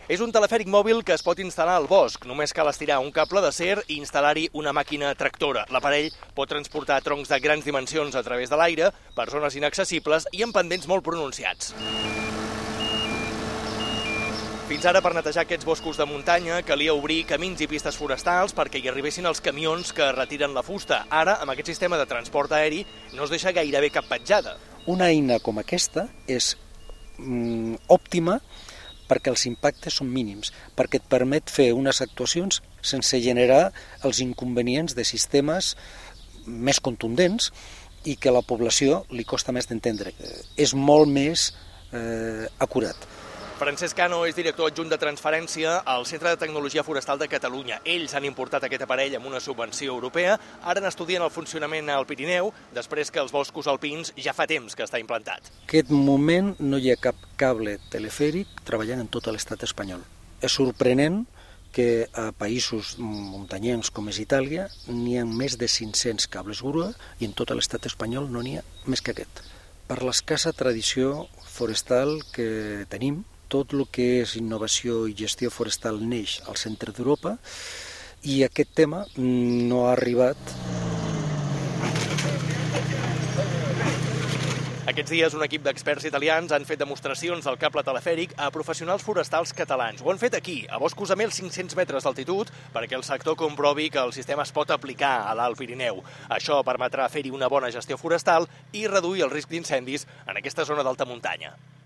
És un telefèric mòbil que es pot instal·lar al bosc. Només cal estirar un cable d'acer i instal·lar-hi una màquina tractora. L'aparell pot transportar troncs de grans dimensions a través de l'aire per zones inaccessibles i amb pendents molt pronunciats. Fins ara, per netejar aquests boscos de muntanya, calia obrir camins i pistes forestals perquè hi arribessin els camions que retiren la fusta. Ara, amb aquest sistema de transport aeri, no es deixa gairebé cap petjada. Una eina com aquesta és òptima perquè els impactes són mínims, perquè et permet fer unes actuacions sense generar els inconvenients de sistemes més contundents i que a la població li costa més d'entendre. És molt més acurat. Francesc Cano és director adjunt de transferència al Centre de Tecnologia Forestal de Catalunya. Ells han importat aquest aparell amb una subvenció europea, ara n'estudien el funcionament al Pirineu, després que els boscos alpins ja fa temps que està implantat. En aquest moment no hi ha cap cable telefèric treballant en tot l'estat espanyol. És sorprenent que a països muntanyencs com és Itàlia n'hi ha més de 500 cables grua i en tot l'estat espanyol no n'hi ha més que aquest. Per l'escassa tradició forestal que tenim, tot el que és innovació i gestió forestal neix al centre d'Europa i aquest tema no ha arribat. Aquests dies un equip d'experts italians han fet demostracions del cable telefèric a professionals forestals catalans. Ho han fet aquí, a boscos a 1.500 metres d'altitud, perquè el sector comprovi que el sistema es pot aplicar a l'Alt Pirineu. Això permetrà fer-hi una bona gestió forestal i reduir el risc d'incendis en aquesta zona d'alta muntanya.